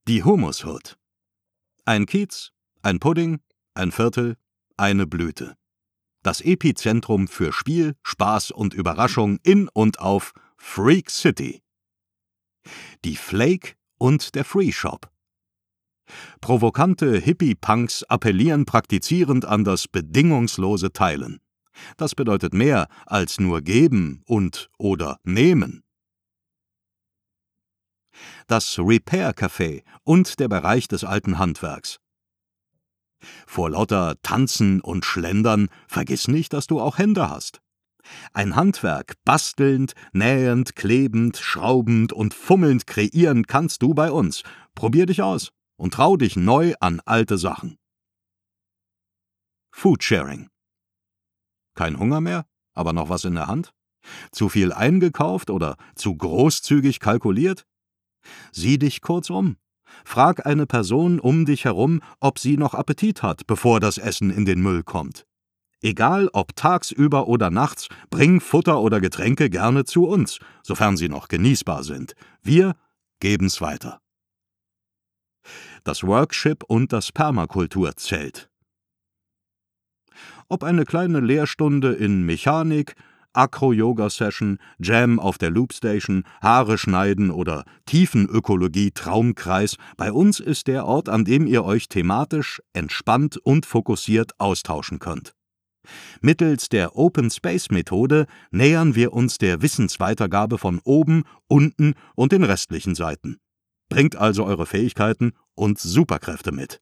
Die Humushut. Ein Kiez, ein Pudding, ein Viertel, eine Blüte. Das Epizentrum für Spiel, Spaß und Überraschung in und auf Freak City. Die Flake und der Free Shop. Provokante Hippie-Punks appellieren praktizierend an das bedingungslose Teilen. Das bedeutet mehr als nur geben und oder nehmen. Das Repair-Café und der Bereich des alten Handwerks. Vor lauter Tanzen und Schlendern vergiss nicht, dass du auch Hände hast. Ein Handwerk bastelnd, nähend, klebend, schraubend und fummelnd kreieren kannst du bei uns. Probier dich aus und trau dich neu an alte Sachen. Foodsharing. Kein Hunger mehr, aber noch was in der Hand? Zu viel eingekauft oder zu großzügig kalkuliert? Sieh dich kurz um. Frag eine Person um dich herum, ob sie noch Appetit hat, bevor das Essen in den Müll kommt. Egal ob tagsüber oder nachts, bring Futter oder Getränke gerne zu uns, sofern sie noch genießbar sind. Wir geben's weiter. Das Workship und das Permakulturzelt. Ob eine kleine Lehrstunde in Mechanik, Acro-Yoga-Session, Jam auf der Loopstation, Haare schneiden oder Tiefenökologie-Traumkreis, bei uns ist der Ort, an dem ihr euch thematisch, entspannt und fokussiert austauschen könnt. Mittels der Open-Space-Methode nähern wir uns der Wissensweitergabe von oben, unten und den restlichen Seiten. Bringt also eure Fähigkeiten und Superkräfte mit.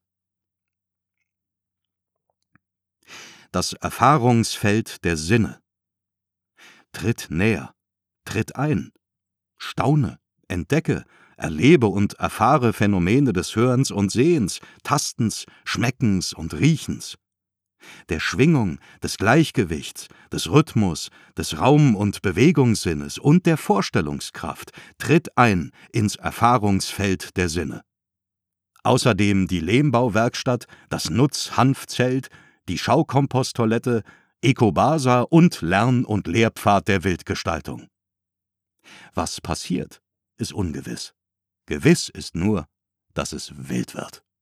Das Erfahrungsfeld der Sinne. Tritt näher, tritt ein, staune, entdecke, erlebe und erfahre Phänomene des Hörens und Sehens, Tastens, Schmeckens und Riechens. Der Schwingung, des Gleichgewichts, des Rhythmus, des Raum- und Bewegungssinnes und der Vorstellungskraft tritt ein ins Erfahrungsfeld der Sinne. Außerdem die Lehmbauwerkstatt, das Nutz-Hanf-Zelt, die Schaukomposttoilette, Ecobasa und Lern- und Lehrpfad der Wildgestaltung. Was passiert, ist ungewiss. Gewiss ist nur, dass es wild wird.